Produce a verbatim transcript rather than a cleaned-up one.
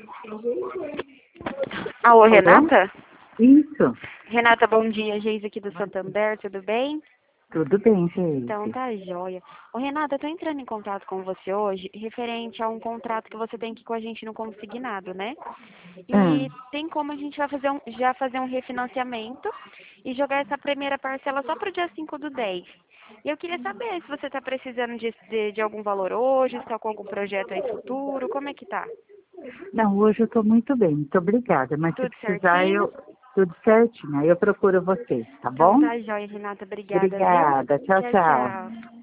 Alô, Alô? Renata? Isso. Renata, bom dia. Geise aqui do Santander, tudo bem? Tudo bem, gente. Então tá jóia. Ô, Renata, eu tô entrando em contato com você hoje referente a um contrato que você tem aqui com a gente no consignado, né? E Ah, tem como a gente vai fazer um, já fazer um refinanciamento e jogar essa primeira parcela só pro dia cinco do dez. E eu queria saber se você tá precisando de, de, de algum valor hoje, se tá com algum projeto aí futuro, como é que tá? não, hoje eu estou muito bem, muito obrigada. Mas se Tudo precisar, certinho? eu tudo certinho. Aí eu procuro vocês, tá Então bom? tá jóia, Renata. Obrigada, viu? Obrigada. Tchau, Tchau, tchau. tchau.